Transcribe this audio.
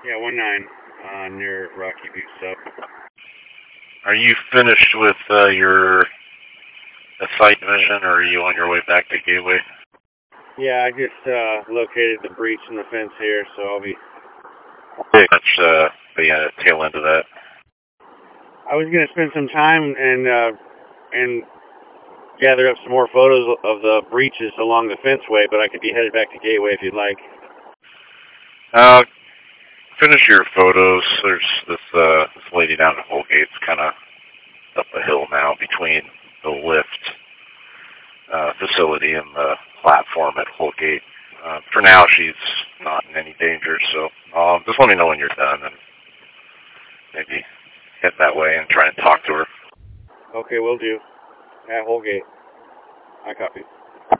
Yeah, 1-9, near Rocky View Sub. Are you finished with your site mission, or are you on your way back to Gateway? Yeah, I just located the breach in the fence here, so I'll be... Pretty much the tail end of that. I was going to spend some time and gather up some more photos of the breaches along the fenceway, but I could be headed back to Gateway if you'd like. Finish your photos. There's this lady down at Holgate. It's kind of up a hill now between the lift facility and the platform at Holgate. For now, she's not in any danger, so just let me know when you're done and maybe head that way and try and talk to her. Okay, will do. At Holgate. I copy.